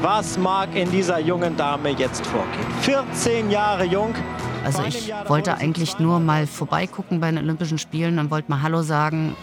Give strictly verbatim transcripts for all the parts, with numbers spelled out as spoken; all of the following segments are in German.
Was mag in dieser jungen Dame jetzt vorgehen? vierzehn Jahre jung. Also ich wollte eigentlich nur mal vorbeigucken bei den Olympischen Spielen und wollte mal Hallo sagen.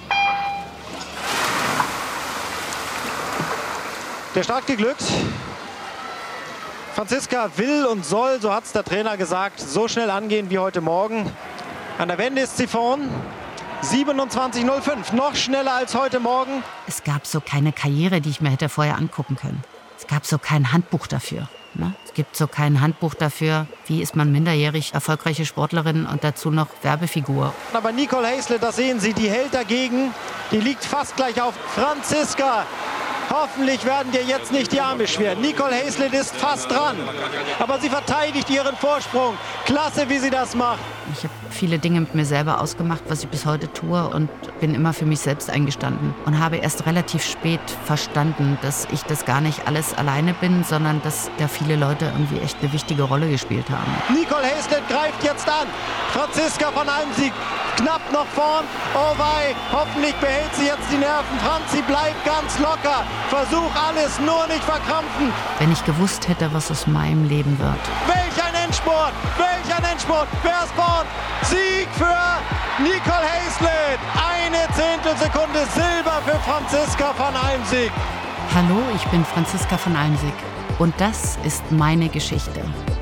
Der Start geglückt. Franziska will und soll, so hat es der Trainer gesagt, so schnell angehen wie heute Morgen. An der Wende ist sie vorn. siebenundzwanzig null fünf, noch schneller als heute Morgen. Es gab so keine Karriere, die ich mir hätte vorher angucken können. Es gab so kein Handbuch dafür. Ne? Es gibt so kein Handbuch dafür, wie ist man minderjährig erfolgreiche Sportlerin und dazu noch Werbefigur. Aber Nicole Häsler, das sehen Sie, die hält dagegen. Die liegt fast gleich auf Franziska. Hoffentlich werden dir jetzt nicht die Arme schwer. Nicole Häsler ist fast dran. Aber sie verteidigt ihren Vorsprung. Klasse, wie sie das macht. Ich habe viele Dinge mit mir selber ausgemacht, was ich bis heute tue, und bin immer für mich selbst eingestanden. Und habe erst relativ spät verstanden, dass ich das gar nicht alles alleine bin, sondern dass da viele Leute irgendwie echt eine wichtige Rolle gespielt haben. Nicole Häsler greift jetzt an. Franziska von Almsieg knapp noch vorn. Oh wei, hoffentlich behält sie jetzt die Nerven. Franzi bleibt ganz locker. Versuch alles, nur nicht verkrampfen. Wenn ich gewusst hätte, was aus meinem Leben wird. Welch ein Endspurt, welch ein Endspurt. Wer ist vorn? Sieg für Nicole Häsler. Eine Zehntelsekunde Silber für Franziska von Almsieg. Hallo, ich bin Franziska von Almsieg. Und das ist meine Geschichte.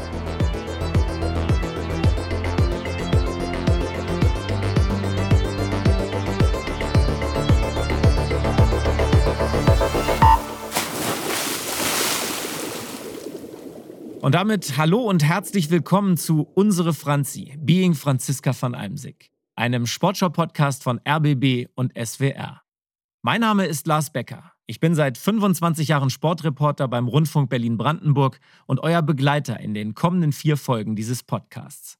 Und damit hallo und herzlich willkommen zu Unsere Franzi, Being Franziska von Almsieg, einem Sportschau-Podcast von R B B und S W R. Mein Name ist Lars Becker. Ich bin seit fünfundzwanzig Jahren Sportreporter beim Rundfunk Berlin-Brandenburg und euer Begleiter in den kommenden vier Folgen dieses Podcasts.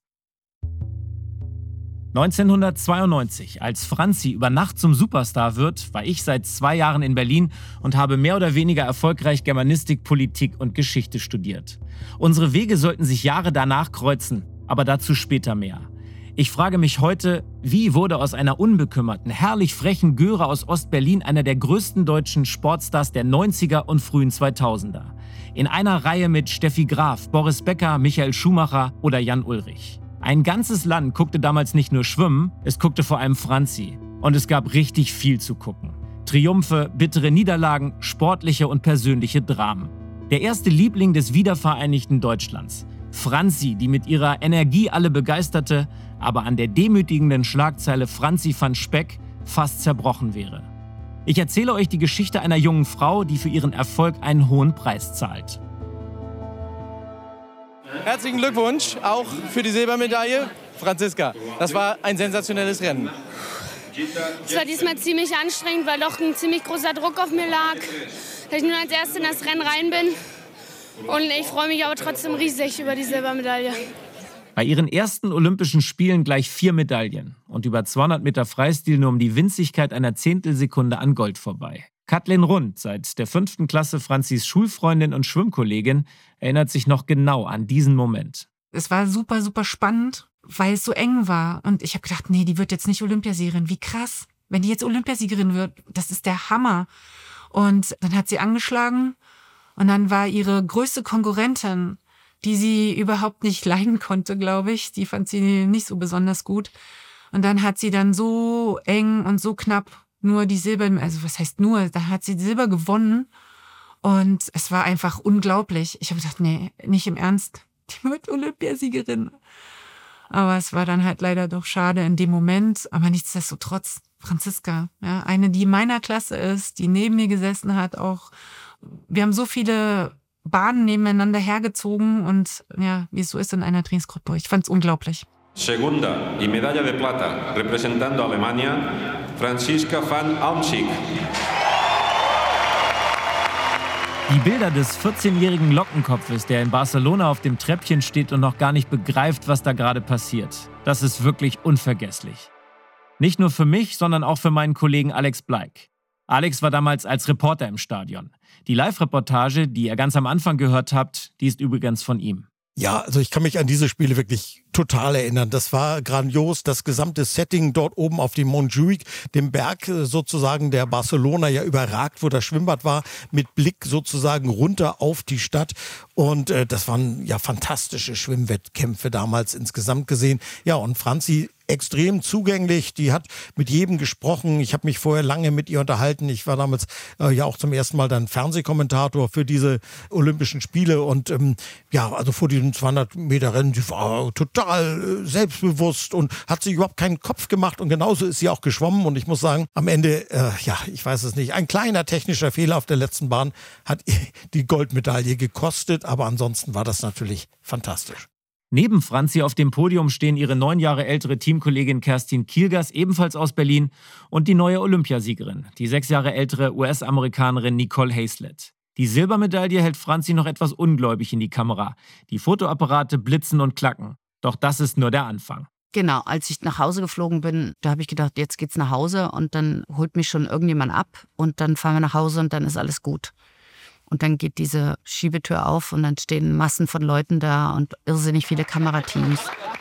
neunzehnhundertzweiundneunzig, als Franzi über Nacht zum Superstar wird, war ich seit zwei Jahren in Berlin und habe mehr oder weniger erfolgreich Germanistik, Politik und Geschichte studiert. Unsere Wege sollten sich Jahre danach kreuzen, aber dazu später mehr. Ich frage mich heute, wie wurde aus einer unbekümmerten, herrlich frechen Göre aus Ostberlin einer der größten deutschen Sportstars der neunziger und frühen zweitausender? In einer Reihe mit Steffi Graf, Boris Becker, Michael Schumacher oder Jan Ullrich. Ein ganzes Land guckte damals nicht nur Schwimmen, es guckte vor allem Franzi. Und es gab richtig viel zu gucken. Triumphe, bittere Niederlagen, sportliche und persönliche Dramen. Der erste Liebling des wiedervereinigten Deutschlands. Franzi, die mit ihrer Energie alle begeisterte, aber an der demütigenden Schlagzeile Franzi van Speck fast zerbrochen wäre. Ich erzähle euch die Geschichte einer jungen Frau, die für ihren Erfolg einen hohen Preis zahlt. Herzlichen Glückwunsch, auch für die Silbermedaille. Franziska, das war ein sensationelles Rennen. Es war diesmal ziemlich anstrengend, weil doch ein ziemlich großer Druck auf mir lag, dass ich nur als Erste in das Rennen rein bin. Und ich freue mich aber trotzdem riesig über die Silbermedaille. Bei ihren ersten Olympischen Spielen gleich vier Medaillen und über zweihundert Meter Freistil nur um die Winzigkeit einer Zehntelsekunde an Gold vorbei. Kathleen Rund, seit der fünften Klasse Franzis Schulfreundin und Schwimmkollegin, erinnert sich noch genau an diesen Moment. Es war super, super spannend, weil es so eng war. Und ich habe gedacht, nee, die wird jetzt nicht Olympiasiegerin. Wie krass, wenn die jetzt Olympiasiegerin wird, das ist der Hammer. Und dann hat sie angeschlagen und dann war ihre größte Konkurrentin, die sie überhaupt nicht leiden konnte, glaube ich. Die fand sie nicht so besonders gut. Und dann hat sie dann so eng und so knapp nur die Silber, also was heißt nur, da hat sie Silber gewonnen und es war einfach unglaublich. Ich habe gedacht, nee, nicht im Ernst, die wird Olympiasiegerin. Aber es war dann halt leider doch schade in dem Moment, aber nichtsdestotrotz, Franziska, ja, eine, die meiner Klasse ist, die neben mir gesessen hat, auch, wir haben so viele Bahnen nebeneinander hergezogen und ja, wie es so ist in einer Trainingsgruppe, ich fand es unglaublich. Segunda y medalla de plata, representando a Alemania, Franziska van Almsieg. Die Bilder des vierzehnjährigen Lockenkopfes, der in Barcelona auf dem Treppchen steht und noch gar nicht begreift, was da gerade passiert. Das ist wirklich unvergesslich. Nicht nur für mich, sondern auch für meinen Kollegen Alex Bleik. Alex war damals als Reporter im Stadion. Die Live-Reportage, die ihr ganz am Anfang gehört habt, die ist übrigens von ihm. Ja, also ich kann mich an diese Spiele wirklich total erinnern. Das war grandios, das gesamte Setting dort oben auf dem Montjuic, dem Berg sozusagen, der Barcelona ja überragt, wo das Schwimmbad war, mit Blick sozusagen runter auf die Stadt. Und äh, das waren ja fantastische Schwimmwettkämpfe damals insgesamt gesehen. Ja, und Franzi extrem zugänglich, die hat mit jedem gesprochen. Ich habe mich vorher lange mit ihr unterhalten. Ich war damals äh, ja auch zum ersten Mal dann Fernsehkommentator für diese Olympischen Spiele und ähm, ja, also vor diesem zweihundert Meter Rennen, die war total äh, selbstbewusst und hat sich überhaupt keinen Kopf gemacht und genauso ist sie auch geschwommen und ich muss sagen, am Ende, äh, ja, ich weiß es nicht, ein kleiner technischer Fehler auf der letzten Bahn hat die Goldmedaille gekostet, aber ansonsten war das natürlich fantastisch. Neben Franzi auf dem Podium stehen ihre neun Jahre ältere Teamkollegin Kerstin Kielgers, ebenfalls aus Berlin, und die neue Olympiasiegerin, die sechs Jahre ältere U S-Amerikanerin Nicole Hazlett. Die Silbermedaille hält Franzi noch etwas ungläubig in die Kamera. Die Fotoapparate blitzen und klacken. Doch das ist nur der Anfang. Genau, als ich nach Hause geflogen bin, da habe ich gedacht, jetzt geht's nach Hause und dann holt mich schon irgendjemand ab und dann fahren wir nach Hause und dann ist alles gut. Und dann geht diese Schiebetür auf und dann stehen Massen von Leuten da und irrsinnig viele Kamerateams.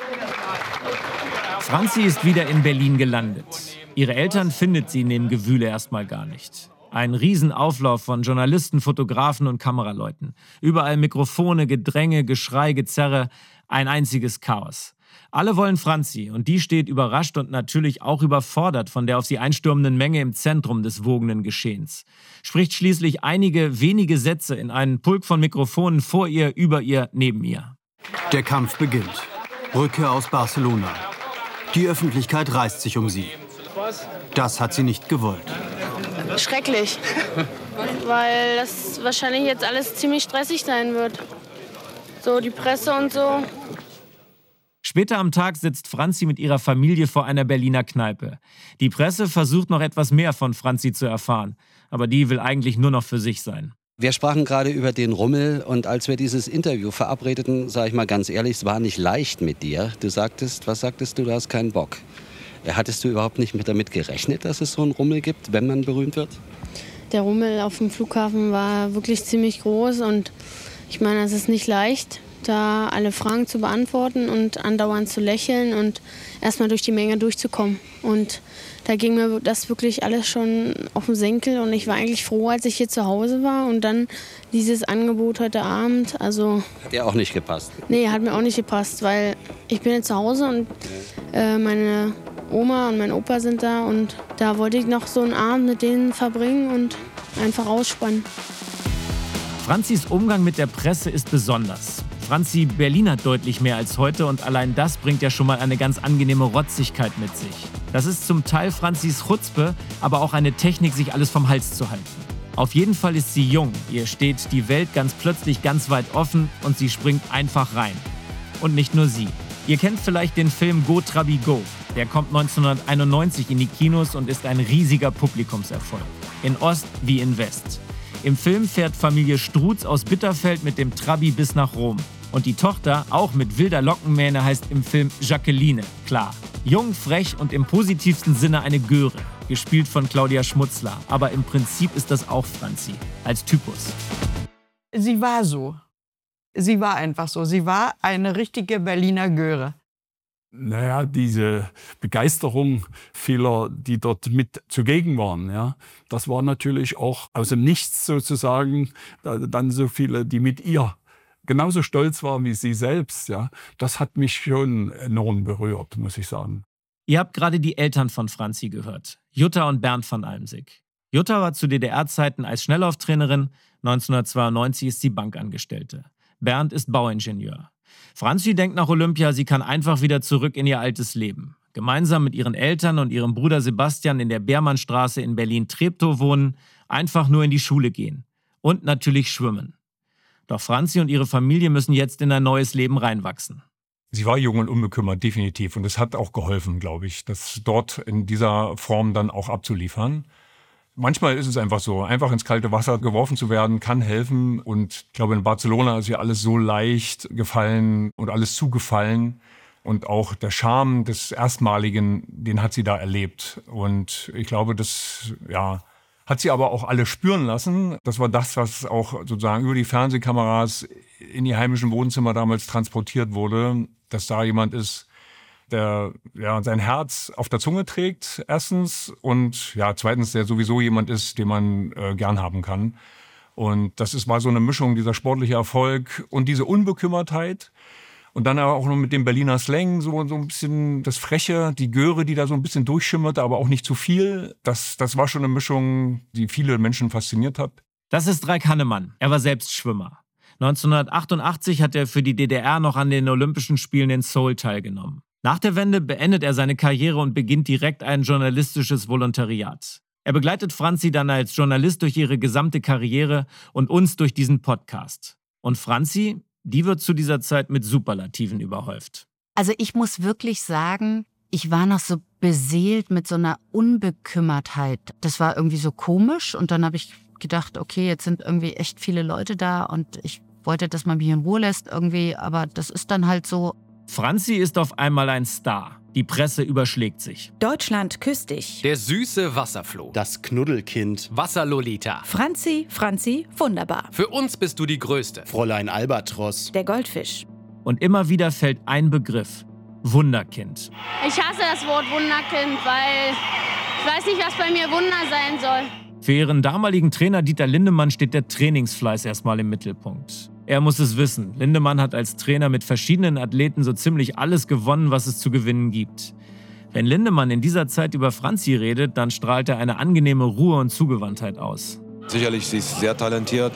Franzi ist wieder in Berlin gelandet. Ihre Eltern findet sie in dem Gewühle erstmal gar nicht. Ein Riesenauflauf von Journalisten, Fotografen und Kameraleuten. Überall Mikrofone, Gedränge, Geschrei, Gezerre. Ein einziges Chaos. Alle wollen Franzi und die steht überrascht und natürlich auch überfordert von der auf sie einstürmenden Menge im Zentrum des wogenden Geschehens. Spricht schließlich einige wenige Sätze in einen Pulk von Mikrofonen vor ihr, über ihr, neben ihr. Der Kampf beginnt. Rückkehr aus Barcelona. Die Öffentlichkeit reißt sich um sie. Das hat sie nicht gewollt. Schrecklich, weil das wahrscheinlich jetzt alles ziemlich stressig sein wird. So die Presse und so. Später am Tag sitzt Franzi mit ihrer Familie vor einer Berliner Kneipe. Die Presse versucht noch etwas mehr von Franzi zu erfahren, aber die will eigentlich nur noch für sich sein. Wir sprachen gerade über den Rummel und als wir dieses Interview verabredeten, sage ich mal ganz ehrlich, es war nicht leicht mit dir. Du sagtest, was sagtest du, du hast keinen Bock. Hattest du überhaupt nicht mit damit gerechnet, dass es so einen Rummel gibt, wenn man berühmt wird? Der Rummel auf dem Flughafen war wirklich ziemlich groß und ich meine, es ist nicht leicht, da alle Fragen zu beantworten und andauernd zu lächeln und erstmal durch die Menge durchzukommen. Und da ging mir das wirklich alles schon auf den Senkel und ich war eigentlich froh, als ich hier zu Hause war und dann dieses Angebot heute Abend, also... Hat dir auch nicht gepasst? Nee, hat mir auch nicht gepasst, weil ich bin jetzt zu Hause und äh, meine Oma und mein Opa sind da und da wollte ich noch so einen Abend mit denen verbringen und einfach ausspannen. Franzis Umgang mit der Presse ist besonders. Franzi Berlinert deutlich mehr als heute und allein das bringt ja schon mal eine ganz angenehme Rotzigkeit mit sich. Das ist zum Teil Franzis Chutzpe, aber auch eine Technik, sich alles vom Hals zu halten. Auf jeden Fall ist sie jung, ihr steht die Welt ganz plötzlich ganz weit offen und sie springt einfach rein. Und nicht nur sie. Ihr kennt vielleicht den Film Go Trabi Go. Der kommt neunzehnhunderteinundneunzig in die Kinos und ist ein riesiger Publikumserfolg. In Ost wie in West. Im Film fährt Familie Strutz aus Bitterfeld mit dem Trabi bis nach Rom. Und die Tochter, auch mit wilder Lockenmähne, heißt im Film Jacqueline, klar. Jung, frech und im positivsten Sinne eine Göre. Gespielt von Claudia Schmutzler. Aber im Prinzip ist das auch Franzi, als Typus. Sie war so. Sie war einfach so. Sie war eine richtige Berliner Göre. Naja, diese Begeisterung vieler, die dort mit zugegen waren, ja, das war natürlich auch aus dem Nichts sozusagen, dann so viele, die mit ihr genauso stolz waren wie sie selbst. Ja. Das hat mich schon enorm berührt, muss ich sagen. Ihr habt gerade die Eltern von Franzi gehört, Jutta und Bernd von Almsick. Jutta war zu D D R-Zeiten als Schnelllauftrainerin, neunzehnhundertzweiundneunzig ist sie Bankangestellte. Bernd ist Bauingenieur. Franzi denkt nach Olympia, sie kann einfach wieder zurück in ihr altes Leben. Gemeinsam mit ihren Eltern und ihrem Bruder Sebastian in der Beermannstraße in Berlin-Treptow wohnen, einfach nur in die Schule gehen. Und natürlich schwimmen. Doch Franzi und ihre Familie müssen jetzt in ein neues Leben reinwachsen. Sie war jung und unbekümmert, definitiv. Und es hat auch geholfen, glaube ich, das dort in dieser Form dann auch abzuliefern. Manchmal ist es einfach so, einfach ins kalte Wasser geworfen zu werden, kann helfen. Und ich glaube, in Barcelona ist ihr alles so leicht gefallen und alles zugefallen. Und auch der Charme des Erstmaligen, den hat sie da erlebt. Und ich glaube, das ja, hat sie aber auch alle spüren lassen. Das war das, was auch sozusagen über die Fernsehkameras in die heimischen Wohnzimmer damals transportiert wurde, dass da jemand ist, der ja, sein Herz auf der Zunge trägt, erstens, und ja, zweitens, der sowieso jemand ist, den man äh, gern haben kann. Und das ist mal so eine Mischung, dieser sportliche Erfolg und diese Unbekümmertheit. Und dann aber auch noch mit dem Berliner Slang, so, so ein bisschen das Freche, die Göre, die da so ein bisschen durchschimmerte, aber auch nicht zu viel. Das, das war schon eine Mischung, die viele Menschen fasziniert hat. Das ist Raik Hannemann. Er war selbst Schwimmer. neunzehnhundertachtundachtzig hat er für die D D R noch an den Olympischen Spielen in Seoul teilgenommen. Nach der Wende beendet er seine Karriere und beginnt direkt ein journalistisches Volontariat. Er begleitet Franzi dann als Journalist durch ihre gesamte Karriere und uns durch diesen Podcast. Und Franzi, die wird zu dieser Zeit mit Superlativen überhäuft. Also ich muss wirklich sagen, ich war noch so beseelt mit so einer Unbekümmertheit. Das war irgendwie so komisch und dann habe ich gedacht, okay, jetzt sind irgendwie echt viele Leute da und ich wollte, dass man mich in Ruhe lässt irgendwie, aber das ist dann halt so. Franzi ist auf einmal ein Star. Die Presse überschlägt sich. Deutschland küsst dich. Der süße Wasserfloh. Das Knuddelkind. Wasserlolita. Franzi, Franzi, wunderbar. Für uns bist du die Größte. Fräulein Albatros. Der Goldfisch. Und immer wieder fällt ein Begriff. Wunderkind. Ich hasse das Wort Wunderkind, weil ich weiß nicht, was bei mir Wunder sein soll. Für ihren damaligen Trainer Dieter Lindemann steht der Trainingsfleiß erstmal im Mittelpunkt. Er muss es wissen. Lindemann hat als Trainer mit verschiedenen Athleten so ziemlich alles gewonnen, was es zu gewinnen gibt. Wenn Lindemann in dieser Zeit über Franzi redet, dann strahlt er eine angenehme Ruhe und Zugewandtheit aus. Sicherlich, sie ist sehr talentiert,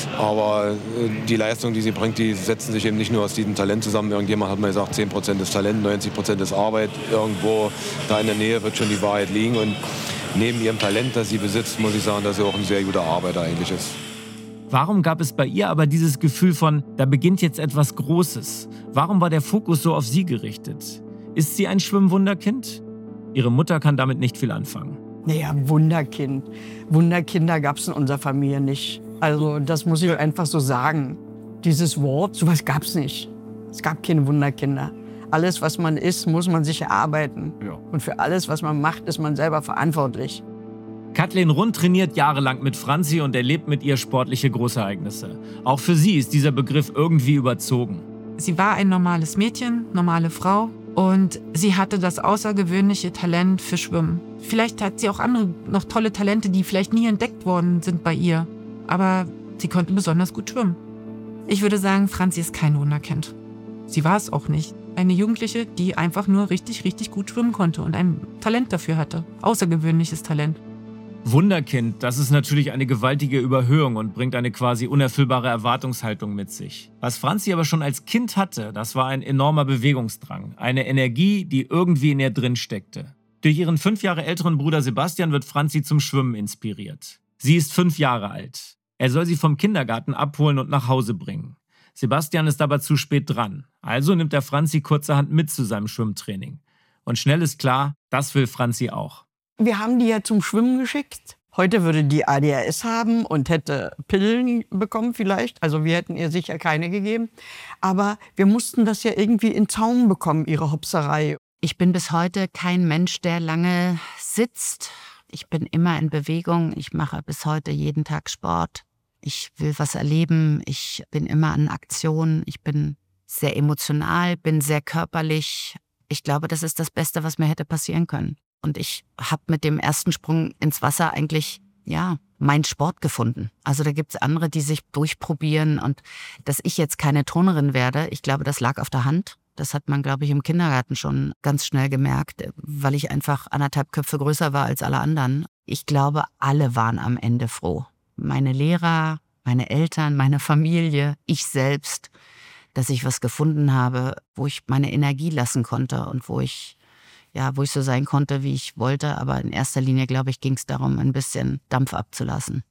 aber die Leistung, die sie bringt, die setzen sich eben nicht nur aus diesem Talent zusammen. Irgendjemand hat mal gesagt, zehn Prozent ist Talent, neunzig Prozent ist Arbeit. Irgendwo da in der Nähe wird schon die Wahrheit liegen. Und neben ihrem Talent, das sie besitzt, muss ich sagen, dass sie auch ein sehr guter Arbeiter eigentlich ist. Warum gab es bei ihr aber dieses Gefühl von, da beginnt jetzt etwas Großes? Warum war der Fokus so auf sie gerichtet? Ist sie ein Schwimmwunderkind? Ihre Mutter kann damit nicht viel anfangen. Naja, Wunderkind. Wunderkinder gab es in unserer Familie nicht. Also das muss ich einfach so sagen. Dieses Wort, sowas gab es nicht. Es gab keine Wunderkinder. Alles, was man ist, muss man sich erarbeiten. Ja. Und für alles, was man macht, ist man selber verantwortlich. Kathleen Rund trainiert jahrelang mit Franzi und erlebt mit ihr sportliche Großereignisse. Auch für sie ist dieser Begriff irgendwie überzogen. Sie war ein normales Mädchen, normale Frau und sie hatte das außergewöhnliche Talent für Schwimmen. Vielleicht hat sie auch andere noch tolle Talente, die vielleicht nie entdeckt worden sind bei ihr. Aber sie konnte besonders gut schwimmen. Ich würde sagen, Franzi ist kein Wunderkind. Sie war es auch nicht. Eine Jugendliche, die einfach nur richtig, richtig gut schwimmen konnte und ein Talent dafür hatte. Außergewöhnliches Talent. Wunderkind, das ist natürlich eine gewaltige Überhöhung und bringt eine quasi unerfüllbare Erwartungshaltung mit sich. Was Franzi aber schon als Kind hatte, das war ein enormer Bewegungsdrang. Eine Energie, die irgendwie in ihr drin steckte. Durch ihren fünf Jahre älteren Bruder Sebastian wird Franzi zum Schwimmen inspiriert. Sie ist fünf Jahre alt. Er soll sie vom Kindergarten abholen und nach Hause bringen. Sebastian ist aber zu spät dran. Also nimmt er Franzi kurzerhand mit zu seinem Schwimmtraining. Und schnell ist klar, das will Franzi auch. Wir haben die ja zum Schwimmen geschickt. Heute würde die A D H S haben und hätte Pillen bekommen vielleicht. Also wir hätten ihr sicher keine gegeben. Aber wir mussten das ja irgendwie in Zaum bekommen, ihre Hopserei. Ich bin bis heute kein Mensch, der lange sitzt. Ich bin immer in Bewegung. Ich mache bis heute jeden Tag Sport. Ich will was erleben. Ich bin immer an Aktion. Ich bin sehr emotional, bin sehr körperlich. Ich glaube, das ist das Beste, was mir hätte passieren können. Und ich habe mit dem ersten Sprung ins Wasser eigentlich, ja, meinen Sport gefunden. Also da gibt es andere, die sich durchprobieren. Und dass ich jetzt keine Turnerin werde, ich glaube, das lag auf der Hand. Das hat man, glaube ich, im Kindergarten schon ganz schnell gemerkt, weil ich einfach anderthalb Köpfe größer war als alle anderen. Ich glaube, alle waren am Ende froh. Meine Lehrer, meine Eltern, meine Familie, ich selbst, dass ich was gefunden habe, wo ich meine Energie lassen konnte und wo ich Ja, wo ich so sein konnte, wie ich wollte. Aber in erster Linie, glaube ich, ging es darum, ein bisschen Dampf abzulassen.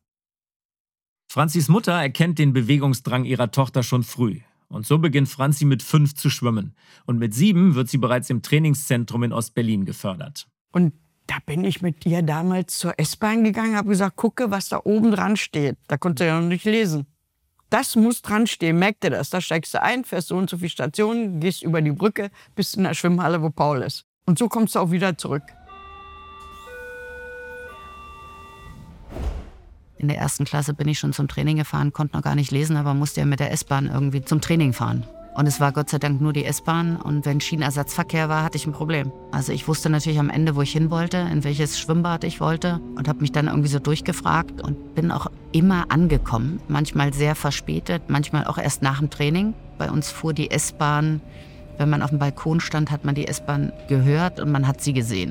Franzis Mutter erkennt den Bewegungsdrang ihrer Tochter schon früh. Und so beginnt Franzi mit fünf zu schwimmen. Und mit sieben wird sie bereits im Trainingszentrum in Ostberlin gefördert. Und da bin ich mit ihr damals zur S-Bahn gegangen, habe gesagt, gucke, was da oben dran steht. Da konnte sie ja noch nicht lesen. Das muss dran stehen, merkt ihr das? Da steigst du ein, fährst so und so viele Stationen, gehst über die Brücke, bist in der Schwimmhalle, wo Paul ist. Und so kommst du auch wieder zurück. In der ersten Klasse bin ich schon zum Training gefahren, konnte noch gar nicht lesen, aber musste ja mit der S-Bahn irgendwie zum Training fahren. Und es war Gott sei Dank nur die S-Bahn. Und wenn Schienenersatzverkehr war, hatte ich ein Problem. Also ich wusste natürlich am Ende, wo ich hin wollte, in welches Schwimmbad ich wollte. Und habe mich dann irgendwie so durchgefragt und bin auch immer angekommen. Manchmal sehr verspätet, manchmal auch erst nach dem Training. Bei uns fuhr die S-Bahn, wenn man auf dem Balkon stand, hat man die S-Bahn gehört und man hat sie gesehen.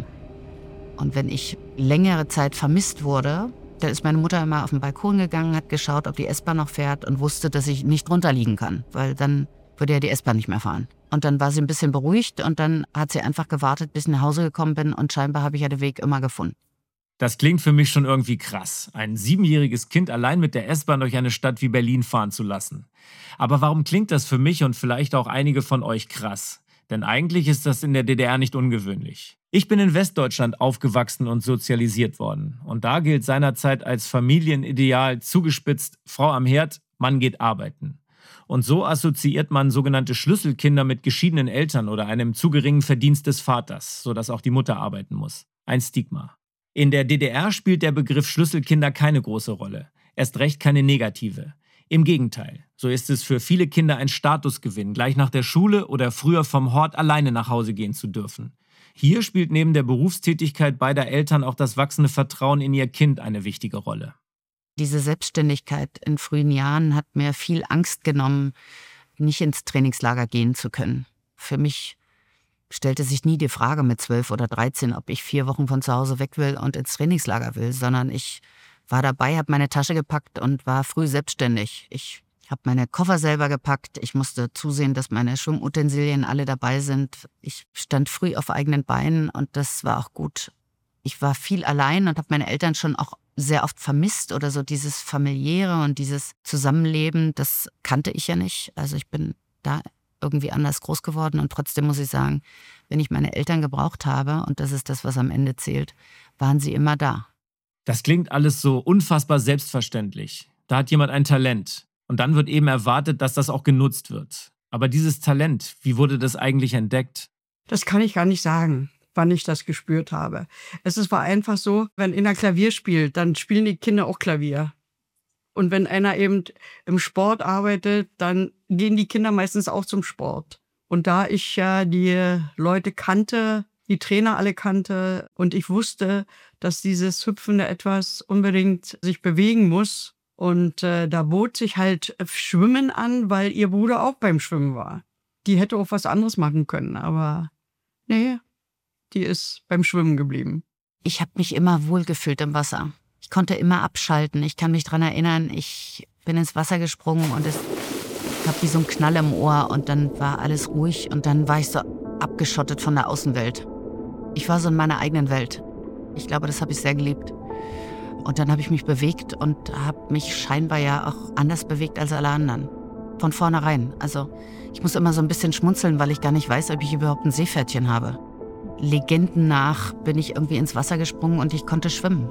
Und wenn ich längere Zeit vermisst wurde, dann ist meine Mutter immer auf den Balkon gegangen, hat geschaut, ob die S-Bahn noch fährt und wusste, dass ich nicht runterliegen kann, weil dann würde ja die S-Bahn nicht mehr fahren. Und dann war sie ein bisschen beruhigt und dann hat sie einfach gewartet, bis ich nach Hause gekommen bin und scheinbar habe ich ja den Weg immer gefunden. Das klingt für mich schon irgendwie krass, ein siebenjähriges Kind allein mit der S-Bahn durch eine Stadt wie Berlin fahren zu lassen. Aber warum klingt das für mich und vielleicht auch einige von euch krass? Denn eigentlich ist das in der D D R nicht ungewöhnlich. Ich bin in Westdeutschland aufgewachsen und sozialisiert worden. Und da gilt seinerzeit als Familienideal zugespitzt: Frau am Herd, Mann geht arbeiten. Und so assoziiert man sogenannte Schlüsselkinder mit geschiedenen Eltern oder einem zu geringen Verdienst des Vaters, sodass auch die Mutter arbeiten muss. Ein Stigma. In der D D R spielt der Begriff Schlüsselkinder keine große Rolle. Erst recht keine negative. Im Gegenteil, so ist es für viele Kinder ein Statusgewinn, gleich nach der Schule oder früher vom Hort alleine nach Hause gehen zu dürfen. Hier spielt neben der Berufstätigkeit beider Eltern auch das wachsende Vertrauen in ihr Kind eine wichtige Rolle. Diese Selbstständigkeit in frühen Jahren hat mir viel Angst genommen, nicht ins Trainingslager gehen zu können. Für mich stellte sich nie die Frage mit zwölf oder dreizehn, ob ich vier Wochen von zu Hause weg will und ins Trainingslager will, sondern ich war dabei, habe meine Tasche gepackt und war früh selbstständig. Ich habe meine Koffer selber gepackt. Ich musste zusehen, dass meine Schwimmutensilien alle dabei sind. Ich stand früh auf eigenen Beinen und das war auch gut. Ich war viel allein und habe meine Eltern schon auch sehr oft vermisst oder so dieses Familiäre und dieses Zusammenleben, das kannte ich ja nicht. Also ich bin da irgendwie anders groß geworden und trotzdem muss ich sagen, wenn ich meine Eltern gebraucht habe, und das ist das, was am Ende zählt, waren sie immer da. Das klingt alles so unfassbar selbstverständlich. Da hat jemand ein Talent. Und dann wird eben erwartet, dass das auch genutzt wird. Aber dieses Talent, wie wurde das eigentlich entdeckt? Das kann ich gar nicht sagen, wann ich das gespürt habe. Es ist war einfach so, wenn einer Klavier spielt, dann spielen die Kinder auch Klavier. Und wenn einer eben im Sport arbeitet, dann gehen die Kinder meistens auch zum Sport. Und da ich ja die Leute kannte, die Trainer alle kannte und ich wusste, dass dieses hüpfende Etwas unbedingt sich bewegen muss. Und äh, da bot sich halt Schwimmen an, weil ihr Bruder auch beim Schwimmen war. Die hätte auch was anderes machen können, aber nee, die ist beim Schwimmen geblieben. Ich habe mich immer wohlgefühlt im Wasser. Ich konnte immer abschalten. Ich kann mich daran erinnern, ich bin ins Wasser gesprungen und es gab wie so ein Knall im Ohr und dann war alles ruhig und dann war ich so abgeschottet von der Außenwelt. Ich war so in meiner eigenen Welt. Ich glaube, das habe ich sehr geliebt. Und dann habe ich mich bewegt und habe mich scheinbar ja auch anders bewegt als alle anderen. Von vornherein. Also ich muss immer so ein bisschen schmunzeln, weil ich gar nicht weiß, ob ich überhaupt ein Seepferdchen habe. Legenden nach bin ich irgendwie ins Wasser gesprungen und ich konnte schwimmen.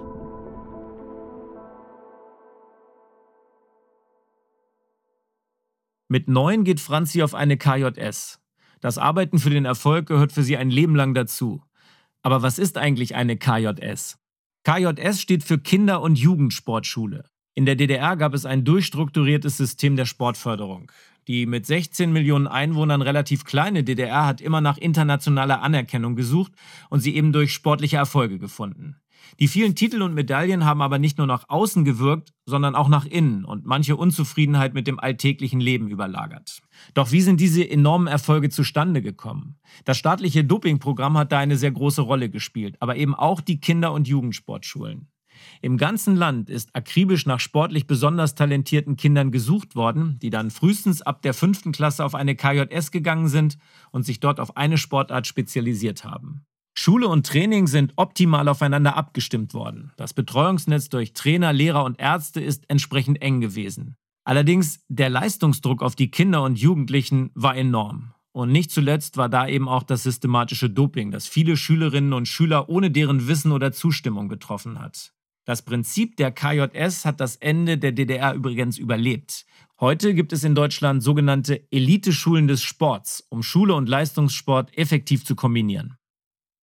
Mit neun geht Franzi auf eine K J S. Das Arbeiten für den Erfolg gehört für sie ein Leben lang dazu. Aber was ist eigentlich eine K J S? K J S steht für Kinder- und Jugendsportschule. In der D D R gab es ein durchstrukturiertes System der Sportförderung. Die mit sechzehn Millionen Einwohnern relativ kleine D D R hat immer nach internationaler Anerkennung gesucht und sie eben durch sportliche Erfolge gefunden. Die vielen Titel und Medaillen haben aber nicht nur nach außen gewirkt, sondern auch nach innen und manche Unzufriedenheit mit dem alltäglichen Leben überlagert. Doch wie sind diese enormen Erfolge zustande gekommen? Das staatliche Dopingprogramm hat da eine sehr große Rolle gespielt, aber eben auch die Kinder- und Jugendsportschulen. Im ganzen Land ist akribisch nach sportlich besonders talentierten Kindern gesucht worden, die dann frühestens ab der fünften Klasse auf eine K J S gegangen sind und sich dort auf eine Sportart spezialisiert haben. Schule und Training sind optimal aufeinander abgestimmt worden. Das Betreuungsnetz durch Trainer, Lehrer und Ärzte ist entsprechend eng gewesen. Allerdings, der Leistungsdruck auf die Kinder und Jugendlichen war enorm. Und nicht zuletzt war da eben auch das systematische Doping, das viele Schülerinnen und Schüler ohne deren Wissen oder Zustimmung betroffen hat. Das Prinzip der K J S hat das Ende der D D R übrigens überlebt. Heute gibt es in Deutschland sogenannte Eliteschulen des Sports, um Schule und Leistungssport effektiv zu kombinieren.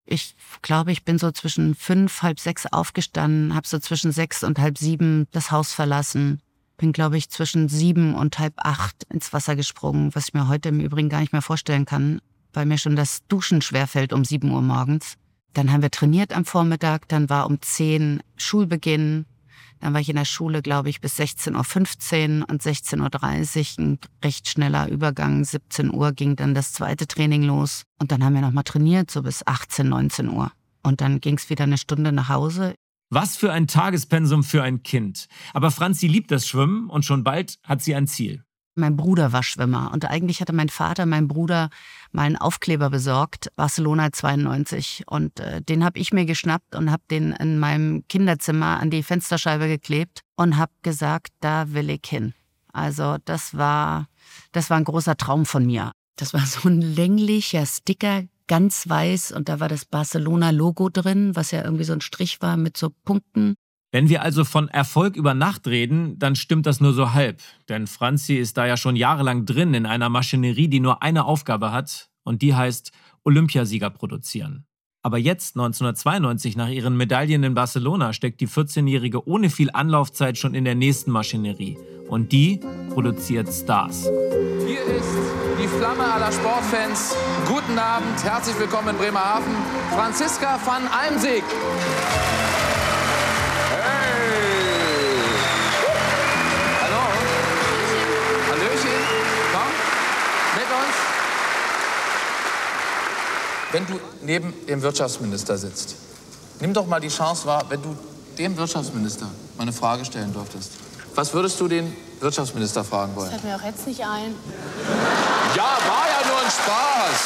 Ich glaube, ich bin so zwischen fünf, halb sechs aufgestanden, habe so zwischen sechs und halb sieben das Haus verlassen. Bin, glaube ich, zwischen sieben und halb acht ins Wasser gesprungen, was ich mir heute im Übrigen gar nicht mehr vorstellen kann, weil mir schon das Duschen schwerfällt um sieben Uhr morgens. Dann haben wir trainiert am Vormittag, dann war um zehn Schulbeginn. Dann war ich in der Schule, glaube ich, bis sechzehn Uhr fünfzehn und sechzehn Uhr dreißig, ein recht schneller Übergang. siebzehn Uhr ging dann das zweite Training los. Und dann haben wir nochmal trainiert, so bis achtzehn, neunzehn Uhr. Und dann ging es wieder eine Stunde nach Hause. Was für ein Tagespensum für ein Kind. Aber Franzi liebt das Schwimmen und schon bald hat sie ein Ziel. Mein Bruder war Schwimmer und eigentlich hatte mein Vater, mein Bruder, mal einen Aufkleber besorgt, Barcelona zweiundneunzig. Und äh, den habe ich mir geschnappt und habe den in meinem Kinderzimmer an die Fensterscheibe geklebt und habe gesagt, da will ich hin. Also das war, das war ein großer Traum von mir. Das war so ein länglicher Sticker, ganz weiß, und da war das Barcelona-Logo drin, was ja irgendwie so ein Strich war mit so Punkten. Wenn wir also von Erfolg über Nacht reden, dann stimmt das nur so halb. Denn Franzi ist da ja schon jahrelang drin in einer Maschinerie, die nur eine Aufgabe hat. Und die heißt Olympiasieger produzieren. Aber jetzt, neunzehnhundertzweiundneunzig, nach ihren Medaillen in Barcelona, steckt die vierzehnjährige ohne viel Anlaufzeit schon in der nächsten Maschinerie. Und die produziert Stars. Hier ist die Flamme aller Sportfans. Guten Abend, herzlich willkommen in Bremerhaven. Franziska van Almsick. Wenn du neben dem Wirtschaftsminister sitzt, nimm doch mal die Chance wahr, wenn du dem Wirtschaftsminister mal eine Frage stellen dürftest. Was würdest du den Wirtschaftsminister fragen wollen? Das fällt mir auch jetzt nicht ein. Ja, war ja nur ein Spaß.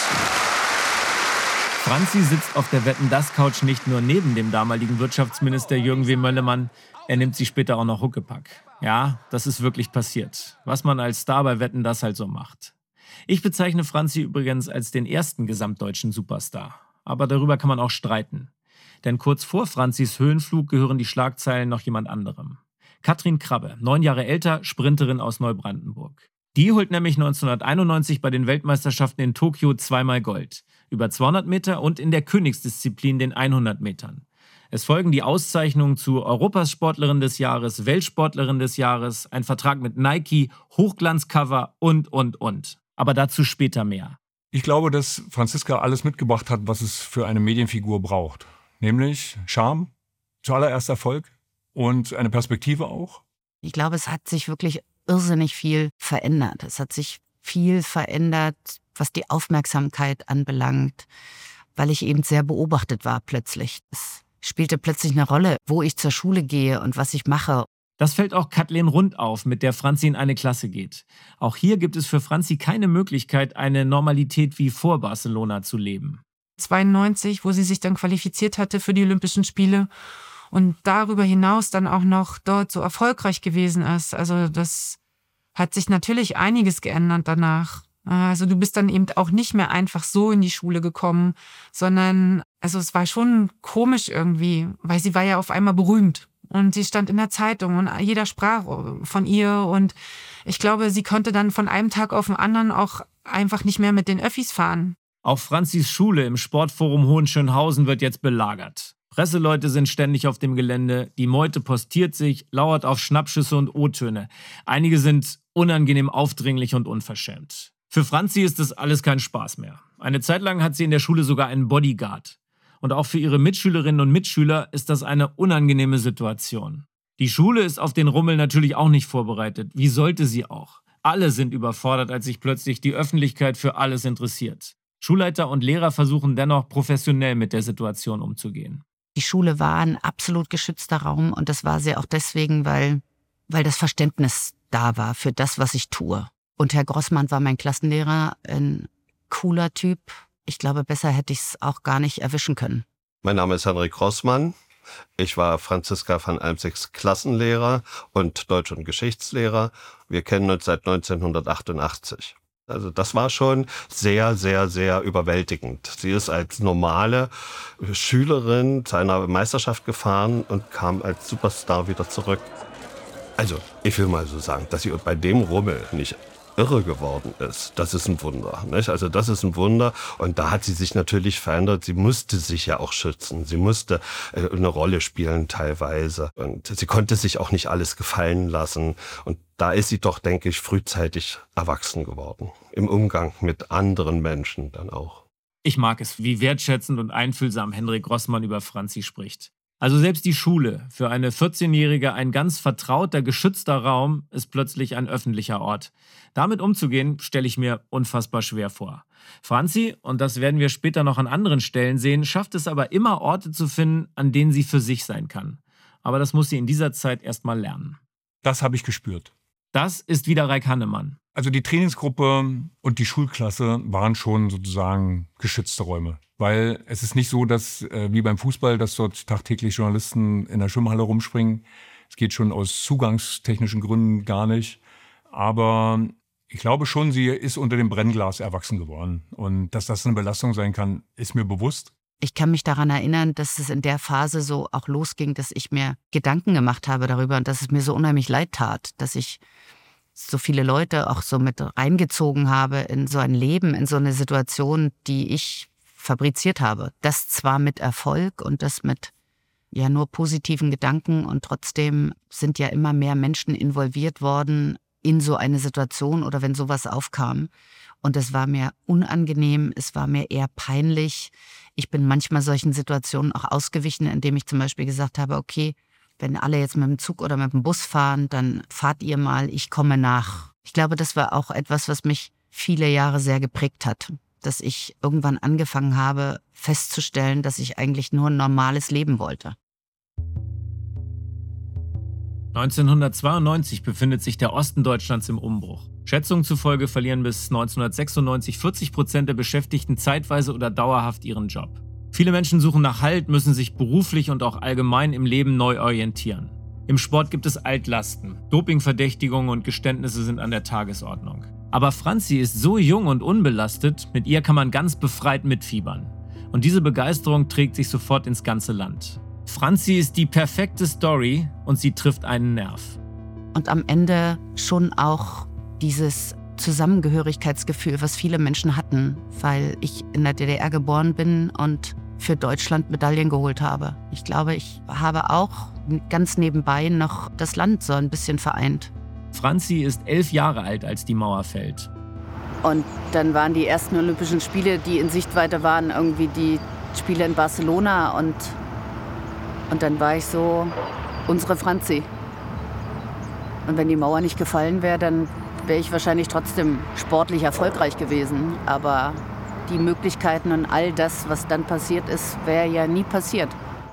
Franzi sitzt auf der Wetten-dass-Couch nicht nur neben dem damaligen Wirtschaftsminister Jürgen W. Möllemann, er nimmt sie später auch noch Huckepack. Ja, das ist wirklich passiert. Was man als Star bei Wetten-dass halt so macht. Ich bezeichne Franzi übrigens als den ersten gesamtdeutschen Superstar. Aber darüber kann man auch streiten. Denn kurz vor Franzis Höhenflug gehören die Schlagzeilen noch jemand anderem. Katrin Krabbe, neun Jahre älter, Sprinterin aus Neubrandenburg. Die holt nämlich neunzehnhunderteinundneunzig bei den Weltmeisterschaften in Tokio zweimal Gold. Über zweihundert Meter und in der Königsdisziplin, den hundert Metern. Es folgen die Auszeichnungen zu Europas Sportlerin des Jahres, Weltsportlerin des Jahres, ein Vertrag mit Nike, Hochglanzcover und, und, und. Aber dazu später mehr. Ich glaube, dass Franziska alles mitgebracht hat, was es für eine Medienfigur braucht. Nämlich Charme, zuallererst Erfolg und eine Perspektive auch. Ich glaube, es hat sich wirklich irrsinnig viel verändert. Es hat sich viel verändert, was die Aufmerksamkeit anbelangt, weil ich eben sehr beobachtet war plötzlich. Es spielte plötzlich eine Rolle, wo ich zur Schule gehe und was ich mache. Das fällt auch Kathleen Rund auf, mit der Franzi in eine Klasse geht. Auch hier gibt es für Franzi keine Möglichkeit, eine Normalität wie vor Barcelona zu leben. zweiundneunzig, wo sie sich dann qualifiziert hatte für die Olympischen Spiele und darüber hinaus dann auch noch dort so erfolgreich gewesen ist. Also das hat sich natürlich einiges geändert danach. Also du bist dann eben auch nicht mehr einfach so in die Schule gekommen, sondern also es war schon komisch irgendwie, weil sie war ja auf einmal berühmt. Und sie stand in der Zeitung und jeder sprach von ihr. Und ich glaube, sie konnte dann von einem Tag auf den anderen auch einfach nicht mehr mit den Öffis fahren. Auch Franzis Schule im Sportforum Hohenschönhausen wird jetzt belagert. Presseleute sind ständig auf dem Gelände, die Meute postiert sich, lauert auf Schnappschüsse und O-Töne. Einige sind unangenehm aufdringlich und unverschämt. Für Franzi ist das alles kein Spaß mehr. Eine Zeit lang hat sie in der Schule sogar einen Bodyguard. Und auch für ihre Mitschülerinnen und Mitschüler ist das eine unangenehme Situation. Die Schule ist auf den Rummel natürlich auch nicht vorbereitet. Wie sollte sie auch? Alle sind überfordert, als sich plötzlich die Öffentlichkeit für alles interessiert. Schulleiter und Lehrer versuchen dennoch professionell mit der Situation umzugehen. Die Schule war ein absolut geschützter Raum und das war sie auch deswegen, weil, weil das Verständnis da war für das, was ich tue. Und Herr Grossmann war mein Klassenlehrer, ein cooler Typ. Ich glaube, besser hätte ich es auch gar nicht erwischen können. Mein Name ist Henrik Grossmann. Ich war Franziska van Almsicks Klassenlehrer und Deutsch- und Geschichtslehrer. Wir kennen uns seit neunzehnhundertachtundachtzig. Also das war schon sehr, sehr, sehr überwältigend. Sie ist als normale Schülerin zu einer Meisterschaft gefahren und kam als Superstar wieder zurück. Also ich will mal so sagen, dass sie bei dem Rummel nicht irre geworden ist, das ist ein Wunder. Nicht? Also das ist ein Wunder. Und da hat sie sich natürlich verändert. Sie musste sich ja auch schützen. Sie musste äh, eine Rolle spielen teilweise. Und sie konnte sich auch nicht alles gefallen lassen. Und da ist sie doch, denke ich, frühzeitig erwachsen geworden. Im Umgang mit anderen Menschen dann auch. Ich mag es, wie wertschätzend und einfühlsam Henrik Rossmann über Franzi spricht. Also selbst die Schule, für eine vierzehnjährige ein ganz vertrauter, geschützter Raum, ist plötzlich ein öffentlicher Ort. Damit umzugehen, stelle ich mir unfassbar schwer vor. Franzi, und das werden wir später noch an anderen Stellen sehen, schafft es aber immer, Orte zu finden, an denen sie für sich sein kann. Aber das muss sie in dieser Zeit erst mal lernen. Das habe ich gespürt. Das ist wieder Raik Hannemann. Also die Trainingsgruppe und die Schulklasse waren schon sozusagen geschützte Räume. Weil es ist nicht so, dass äh, wie beim Fußball, dass dort tagtäglich Journalisten in der Schwimmhalle rumspringen. Es geht schon aus zugangstechnischen Gründen gar nicht. Aber ich glaube schon, sie ist unter dem Brennglas erwachsen geworden. Und dass das eine Belastung sein kann, ist mir bewusst. Ich kann mich daran erinnern, dass es in der Phase so auch losging, dass ich mir Gedanken gemacht habe darüber und dass es mir so unheimlich leid tat, dass ich so viele Leute auch so mit reingezogen habe in so ein Leben, in so eine Situation, die ich fabriziert habe. Das zwar mit Erfolg und das mit ja nur positiven Gedanken und trotzdem sind ja immer mehr Menschen involviert worden in so eine Situation oder wenn sowas aufkam. Und es war mir unangenehm, es war mir eher peinlich. Ich bin manchmal solchen Situationen auch ausgewichen, indem ich zum Beispiel gesagt habe, okay, wenn alle jetzt mit dem Zug oder mit dem Bus fahren, dann fahrt ihr mal, ich komme nach. Ich glaube, das war auch etwas, was mich viele Jahre sehr geprägt hat. Dass ich irgendwann angefangen habe, festzustellen, dass ich eigentlich nur ein normales Leben wollte. neunzehnhundertzweiundneunzig befindet sich der Osten Deutschlands im Umbruch. Schätzungen zufolge verlieren bis neunzehnhundertsechsundneunzig vierzig Prozent der Beschäftigten zeitweise oder dauerhaft ihren Job. Viele Menschen suchen nach Halt, müssen sich beruflich und auch allgemein im Leben neu orientieren. Im Sport gibt es Altlasten. Dopingverdächtigungen und Geständnisse sind an der Tagesordnung. Aber Franzi ist so jung und unbelastet, mit ihr kann man ganz befreit mitfiebern. Und diese Begeisterung trägt sich sofort ins ganze Land. Franzi ist die perfekte Story und sie trifft einen Nerv. Und am Ende schon auch dieses Zusammengehörigkeitsgefühl, was viele Menschen hatten, weil ich in der D D R geboren bin und für Deutschland Medaillen geholt habe. Ich glaube, ich habe auch ganz nebenbei noch das Land so ein bisschen vereint. Franzi ist elf Jahre alt, als die Mauer fällt. Und dann waren die ersten Olympischen Spiele, die in Sichtweite waren, irgendwie die Spiele in Barcelona. Und, und dann war ich so, unsere Franzi. Und wenn die Mauer nicht gefallen wäre, dann wäre ich wahrscheinlich trotzdem sportlich erfolgreich gewesen. Aber die Möglichkeiten und all das, was dann passiert ist, wäre ja nie passiert.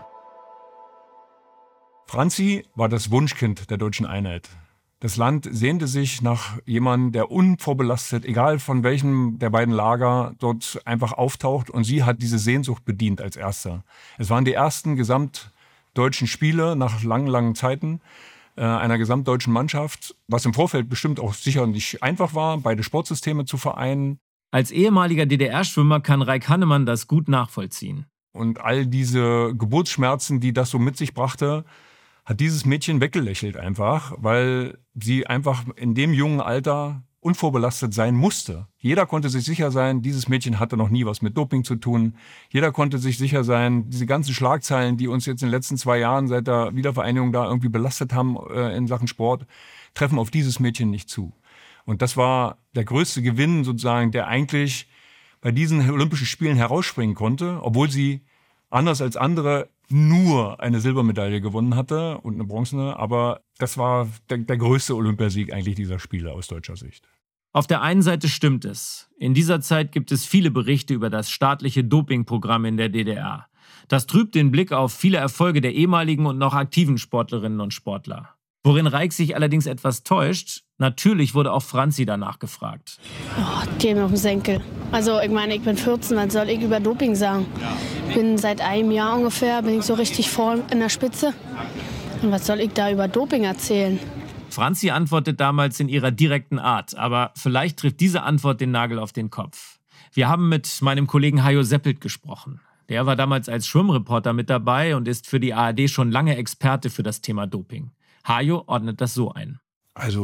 Franzi war das Wunschkind der deutschen Einheit. Das Land sehnte sich nach jemandem, der unvorbelastet, egal von welchem der beiden Lager, dort einfach auftaucht. Und sie hat diese Sehnsucht bedient als Erster. Es waren die ersten gesamtdeutschen Spiele nach langen, langen Zeiten äh, einer gesamtdeutschen Mannschaft, was im Vorfeld bestimmt auch sicher nicht einfach war, beide Sportsysteme zu vereinen. Als ehemaliger D D R-Schwimmer kann Raik Hannemann das gut nachvollziehen. Und all diese Geburtsschmerzen, die das so mit sich brachte, hat dieses Mädchen weggelächelt einfach, weil sie einfach in dem jungen Alter unvorbelastet sein musste. Jeder konnte sich sicher sein, dieses Mädchen hatte noch nie was mit Doping zu tun. Jeder konnte sich sicher sein, diese ganzen Schlagzeilen, die uns jetzt in den letzten zwei Jahren seit der Wiedervereinigung da irgendwie belastet haben äh, in Sachen Sport, treffen auf dieses Mädchen nicht zu. Und das war der größte Gewinn sozusagen, der eigentlich bei diesen Olympischen Spielen herausspringen konnte, obwohl sie anders als andere nur eine Silbermedaille gewonnen hatte und eine bronzene. Aber das war der, der größte Olympiasieg eigentlich dieser Spiele aus deutscher Sicht. Auf der einen Seite stimmt es. In dieser Zeit gibt es viele Berichte über das staatliche Dopingprogramm in der D D R. Das trübt den Blick auf viele Erfolge der ehemaligen und noch aktiven Sportlerinnen und Sportler. Worin Raik sich allerdings etwas täuscht, natürlich wurde auch Franzi danach gefragt. Oh, geh mir auf den Senkel. Also ich meine, ich bin vierzehn, was soll ich über Doping sagen? Ich bin seit einem Jahr ungefähr, bin ich so richtig vor in der Spitze. Und was soll ich da über Doping erzählen? Franzi antwortet damals in ihrer direkten Art, aber vielleicht trifft diese Antwort den Nagel auf den Kopf. Wir haben mit meinem Kollegen Hajo Seppelt gesprochen. Der war damals als Schwimmreporter mit dabei und ist für die A R D schon lange Experte für das Thema Doping. Hajo ordnet das so ein. Also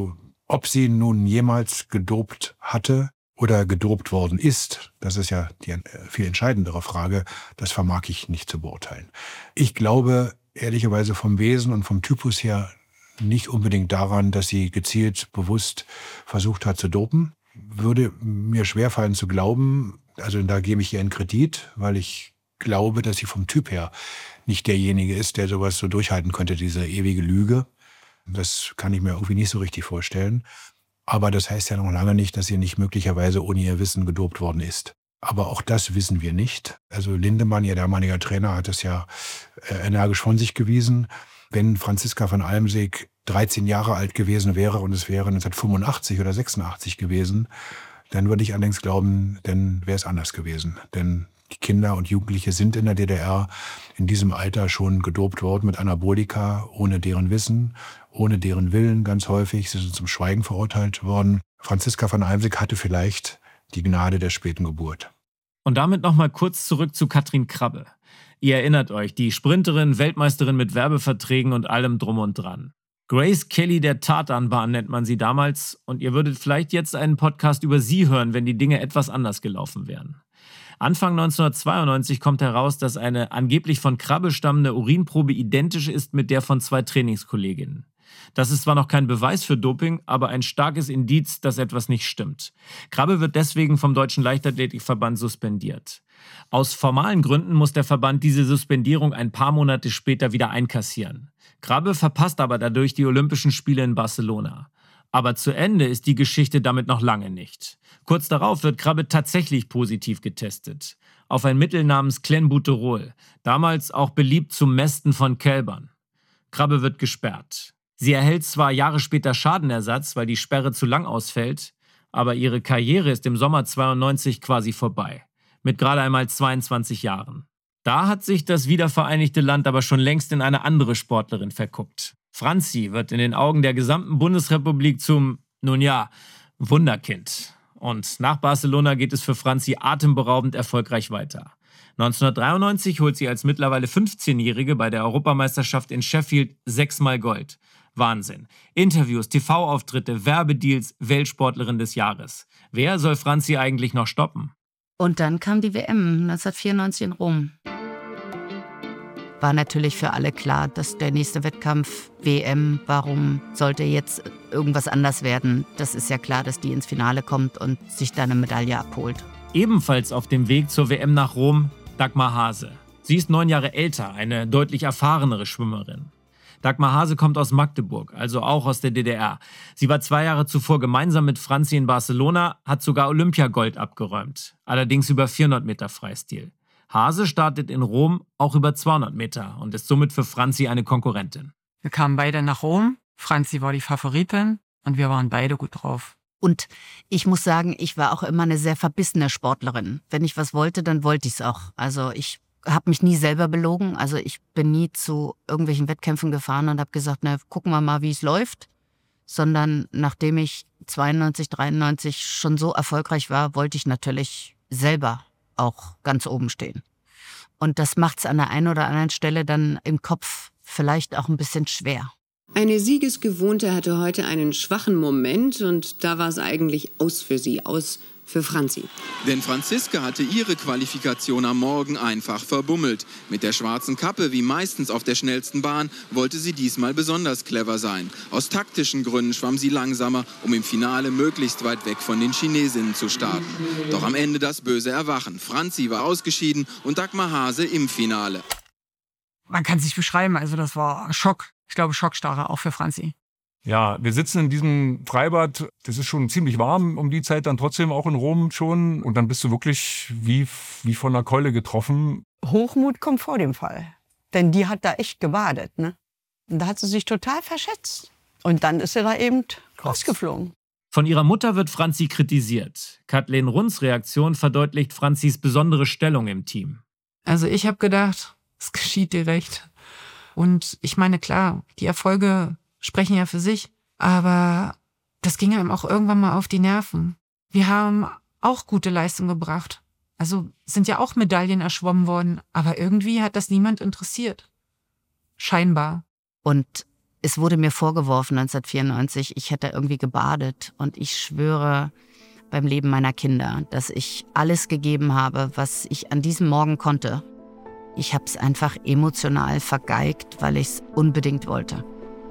Ob sie nun jemals gedopt hatte oder gedopt worden ist, das ist ja die viel entscheidendere Frage, das vermag ich nicht zu beurteilen. Ich glaube ehrlicherweise vom Wesen und vom Typus her nicht unbedingt daran, dass sie gezielt, bewusst versucht hat zu dopen. Würde mir schwerfallen zu glauben, also da gebe ich ihr einen Kredit, weil ich glaube, dass sie vom Typ her nicht derjenige ist, der sowas so durchhalten könnte, diese ewige Lüge. Das kann ich mir irgendwie nicht so richtig vorstellen. Aber das heißt ja noch lange nicht, dass sie nicht möglicherweise ohne ihr Wissen gedopt worden ist. Aber auch das wissen wir nicht. Also Lindemann, ihr damaliger Trainer, hat es ja äh, energisch von sich gewiesen. Wenn Franziska von Almsick dreizehn Jahre alt gewesen wäre und es wäre neunzehnhundertfünfundachtzig oder sechsundachtzig gewesen, dann würde ich allerdings glauben, dann wäre es anders gewesen. Denn die Kinder und Jugendliche sind in der D D R in diesem Alter schon gedopt worden mit Anabolika, ohne deren Wissen, ohne deren Willen ganz häufig. Sie sind zum Schweigen verurteilt worden. Franziska von Almsick hatte vielleicht die Gnade der späten Geburt. Und damit noch mal kurz zurück zu Katrin Krabbe. Ihr erinnert euch, die Sprinterin, Weltmeisterin mit Werbeverträgen und allem drum und dran. Grace Kelly der Tatanbahn nennt man sie damals und ihr würdet vielleicht jetzt einen Podcast über sie hören, wenn die Dinge etwas anders gelaufen wären. Anfang neunzehnhundertzweiundneunzig kommt heraus, dass eine angeblich von Krabbe stammende Urinprobe identisch ist mit der von zwei Trainingskolleginnen. Das ist zwar noch kein Beweis für Doping, aber ein starkes Indiz, dass etwas nicht stimmt. Krabbe wird deswegen vom Deutschen Leichtathletikverband suspendiert. Aus formalen Gründen muss der Verband diese Suspendierung ein paar Monate später wieder einkassieren. Krabbe verpasst aber dadurch die Olympischen Spiele in Barcelona. Aber zu Ende ist die Geschichte damit noch lange nicht. Kurz darauf wird Krabbe tatsächlich positiv getestet. Auf ein Mittel namens Clenbuterol, damals auch beliebt zum Mästen von Kälbern. Krabbe wird gesperrt. Sie erhält zwar Jahre später Schadenersatz, weil die Sperre zu lang ausfällt, aber ihre Karriere ist im Sommer zweiundneunzig quasi vorbei. Mit gerade einmal zweiundzwanzig Jahren. Da hat sich das wiedervereinigte Land aber schon längst in eine andere Sportlerin verguckt. Franzi wird in den Augen der gesamten Bundesrepublik zum, nun ja, Wunderkind. Und nach Barcelona geht es für Franzi atemberaubend erfolgreich weiter. neunzehnhundertdreiundneunzig holt sie als mittlerweile fünfzehnjährige bei der Europameisterschaft in Sheffield sechsmal Gold. Wahnsinn. Interviews, T V-Auftritte, Werbedeals, Weltsportlerin des Jahres. Wer soll Franzi eigentlich noch stoppen? Und dann kam die W M neunzehnhundertvierundneunzig in Rom. War natürlich für alle klar, dass der nächste Wettkampf W M, warum sollte jetzt irgendwas anders werden? Das ist ja klar, dass die ins Finale kommt und sich da eine Medaille abholt. Ebenfalls auf dem Weg zur W M nach Rom Dagmar Hase. Sie ist neun Jahre älter, eine deutlich erfahrenere Schwimmerin. Dagmar Hase kommt aus Magdeburg, also auch aus der D D R. Sie war zwei Jahre zuvor gemeinsam mit Franzi in Barcelona, hat sogar Olympiagold abgeräumt. Allerdings über vierhundert Meter Freistil. Hase startet in Rom auch über zweihundert Meter und ist somit für Franzi eine Konkurrentin. Wir kamen beide nach Rom. Franzi war die Favoritin und wir waren beide gut drauf. Und ich muss sagen, ich war auch immer eine sehr verbissene Sportlerin. Wenn ich was wollte, dann wollte ich es auch. Also ich habe mich nie selber belogen. Also ich bin nie zu irgendwelchen Wettkämpfen gefahren und habe gesagt, na, gucken wir mal, wie es läuft. Sondern nachdem ich zweiundneunzig, dreiundneunzig schon so erfolgreich war, wollte ich natürlich selber auch ganz oben stehen. Und das macht es an der einen oder anderen Stelle dann im Kopf vielleicht auch ein bisschen schwer. Eine Siegesgewohnte hatte heute einen schwachen Moment und da war es eigentlich aus für sie, aus für Franzi. Denn Franziska hatte ihre Qualifikation am Morgen einfach verbummelt. Mit der schwarzen Kappe, wie meistens auf der schnellsten Bahn, wollte sie diesmal besonders clever sein. Aus taktischen Gründen schwamm sie langsamer, um im Finale möglichst weit weg von den Chinesinnen zu starten. Doch am Ende das böse Erwachen. Franzi war ausgeschieden und Dagmar Hase im Finale. Man kann es nicht beschreiben, also das war Schock. Ich glaube Schockstarre, auch für Franzi. Ja, wir sitzen in diesem Freibad, das ist schon ziemlich warm um die Zeit, dann trotzdem auch in Rom schon. Und dann bist du wirklich wie, wie von einer Keule getroffen. Hochmut kommt vor dem Fall. Denn die hat da echt gebadet, ne? Und da hat sie sich total verschätzt. Und dann ist sie da eben rausgeflogen. Von ihrer Mutter wird Franzi kritisiert. Kathleen Runds Reaktion verdeutlicht Franzis besondere Stellung im Team. Also ich habe gedacht, es geschieht dir recht. Und ich meine, klar, die Erfolge sprechen ja für sich, aber das ging einem auch irgendwann mal auf die Nerven. Wir haben auch gute Leistung gebracht. Also sind ja auch Medaillen erschwommen worden, aber irgendwie hat das niemand interessiert. Scheinbar. Und Es wurde mir vorgeworfen neunzehnhundertvierundneunzig, ich hätte irgendwie gebadet. Und ich schwöre beim Leben meiner Kinder, dass ich alles gegeben habe, was ich an diesem Morgen konnte. Ich habe es einfach emotional vergeigt, weil ich es unbedingt wollte.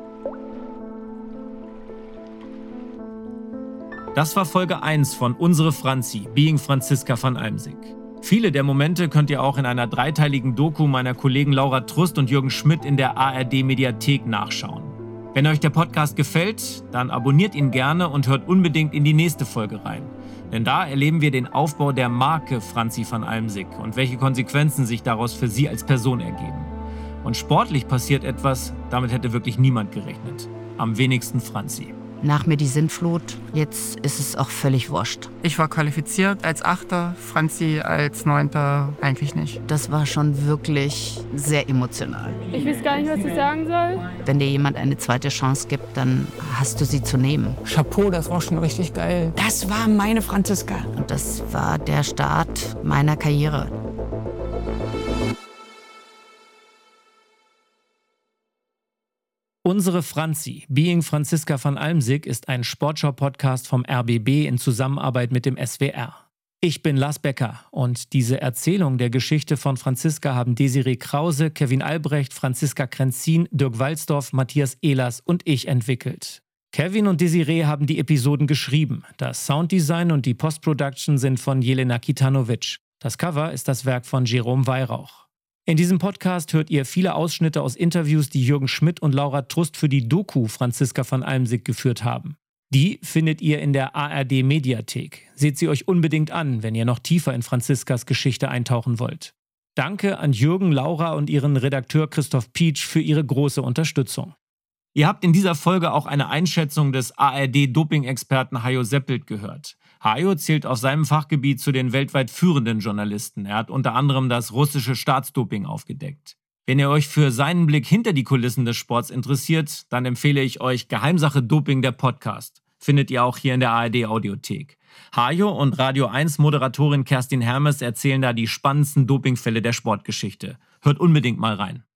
Das war Folge eins von Unsere Franzi, Being Franziska van Almsick. Viele der Momente könnt ihr auch in einer dreiteiligen Doku meiner Kollegen Laura Trust und Jürgen Schmidt in der A R D-Mediathek nachschauen. Wenn euch der Podcast gefällt, dann abonniert ihn gerne und hört unbedingt in die nächste Folge rein. Denn da erleben wir den Aufbau der Marke Franzi van Almsick und welche Konsequenzen sich daraus für sie als Person ergeben. Und sportlich passiert etwas, damit hätte wirklich niemand gerechnet. Am wenigsten Franzi. Nach mir die Sintflut, jetzt ist es auch völlig wurscht. Ich war qualifiziert als Achter, Franzi als Neunter eigentlich nicht. Das war schon wirklich sehr emotional. Ich weiß gar nicht, was ich sagen soll. Wenn dir jemand eine zweite Chance gibt, dann hast du sie zu nehmen. Chapeau, das war schon richtig geil. Das war meine Franziska. Und das war der Start meiner Karriere. Unsere Franzi, Being Franziska van Almsick, ist ein Sportschau-Podcast vom R B B in Zusammenarbeit mit dem S W R. Ich bin Lars Becker und diese Erzählung der Geschichte von Franziska haben Desiree Krause, Kevin Albrecht, Franziska Krenzin, Dirk Walzdorf, Matthias Ehlers und ich entwickelt. Kevin und Desiree haben die Episoden geschrieben. Das Sounddesign und die Postproduction sind von Jelena Kitanovic. Das Cover ist das Werk von Jerome Weihrauch. In diesem Podcast hört ihr viele Ausschnitte aus Interviews, die Jürgen Schmidt und Laura Trust für die Doku Franziska van Almsick geführt haben. Die findet ihr in der A R D-Mediathek. Seht sie euch unbedingt an, wenn ihr noch tiefer in Franziskas Geschichte eintauchen wollt. Danke an Jürgen, Laura und ihren Redakteur Christoph Pietsch für ihre große Unterstützung. Ihr habt in dieser Folge auch eine Einschätzung des A R D-Doping-Experten Hajo Seppelt gehört. Hajo zählt auf seinem Fachgebiet zu den weltweit führenden Journalisten. Er hat unter anderem das russische Staatsdoping aufgedeckt. Wenn ihr euch für seinen Blick hinter die Kulissen des Sports interessiert, dann empfehle ich euch Geheimsache Doping, der Podcast. Findet ihr auch hier in der A R D-Audiothek. Hajo und Radio eins Moderatorin Kerstin Hermes erzählen da die spannendsten Dopingfälle der Sportgeschichte. Hört unbedingt mal rein.